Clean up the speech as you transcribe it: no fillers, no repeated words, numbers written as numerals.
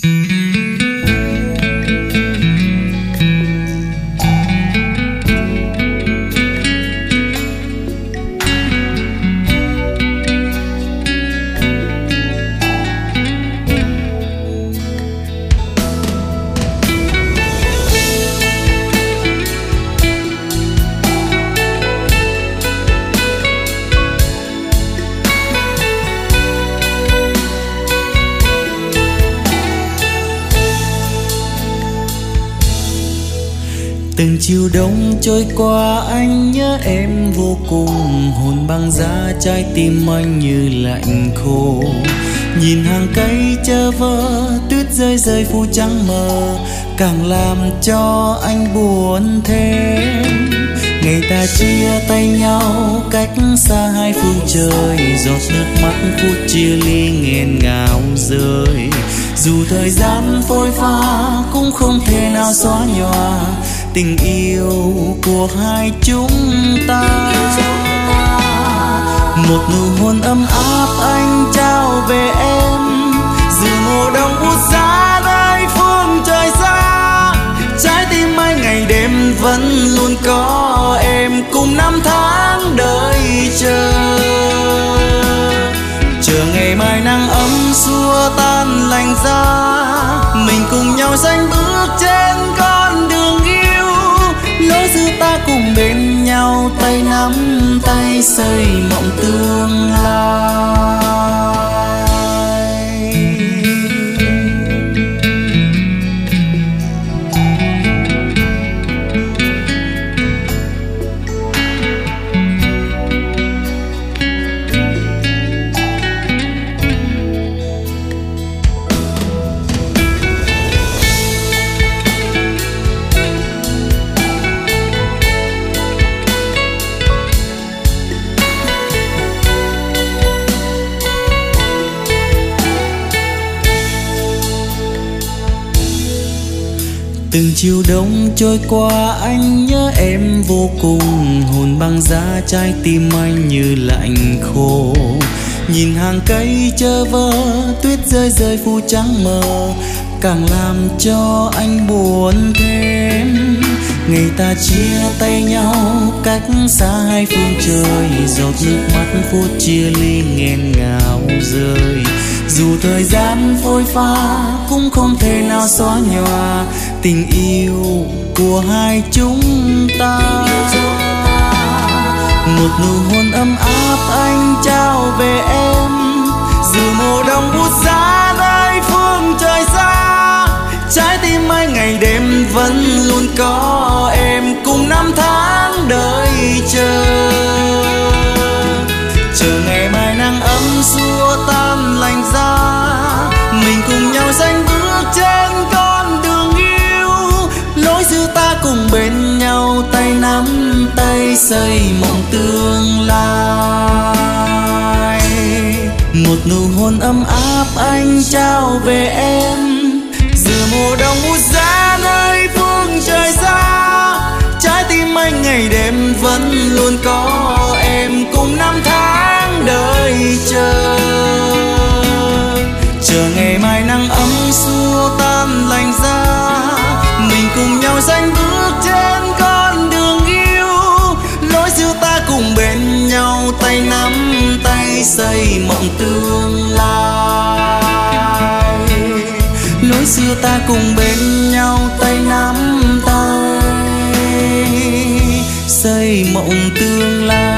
Từng chiều đông trôi qua anh nhớ em vô cùng, hồn băng giá trái tim anh như lạnh khô. Nhìn hàng cây chơ vơ tuyết rơi rơi phủ trắng mờ, càng làm cho anh buồn thêm. Ngày ta chia tay nhau cách xa hai phương trời, giọt nước mắt phút chia ly nghẹn ngào rơi. Dù thời gian phôi pha cũng không thể nào xóa nhòa tình yêu của hai chúng ta. Một nụ hôn ấm áp anh trao về em, dù mùa đông buốt giá nơi phương trời xa. Trái tim anh ngày đêm vẫn luôn có em, cùng năm tháng đợi chờ. Chờ ngày mai nắng ấm xua tan lạnh giá, mình cùng nhau sánh bước trên con đường yêu. Lối giữa ta cùng bên nhau, tay nắm tay xây mộng tương lai. Từng chiều đông trôi qua anh nhớ em vô cùng, hồn băng giá trái tim anh như lạnh khô. Nhìn hàng cây chơ vơ tuyết rơi rơi phủ trắng mờ, càng làm cho anh buồn thêm. Ngày ta chia tay nhau cách xa hai phương trời, giọt nước mắt phút chia ly nghẹn ngào rơi. Dù thời gian phôi pha cũng không thể nào xóa nhòa tình yêu của hai chúng ta. Một nụ hôn ấm áp anh trao về em, dù mùa đông buốt giá nơi phương trời xa. Trái tim anh ngày đêm vẫn luôn có em, cùng năm tháng đợi chờ. Chờ ngày mai nắng ấm xua tan lạnh giá, mình cùng nhau sánh bước trên con đường yêu. Lối giữa ta cùng bên nhau, tay nắm tay xây mộng tương lai. Một nụ hôn ấm áp anh trao về em, giữa mùa đông buốt giá nơi phương trời xa. Trái tim anh ngày đêm vẫn luôn có em, cùng năm tháng đợi chờ. Chờ ngày mai nắng ấm xua tan lạnh giá, mình cùng nhau sánh bước trên con đường yêu. Lối giữa ta cùng bên nhau, tay nắm tay xây mộng tương lai. Lối xưa ta cùng bên nhau, tay nắm tay xây mộng tương lai.